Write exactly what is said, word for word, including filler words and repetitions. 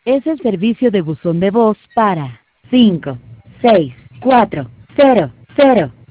Es el servicio de buzón de voz para cinco seis cuatro cero cero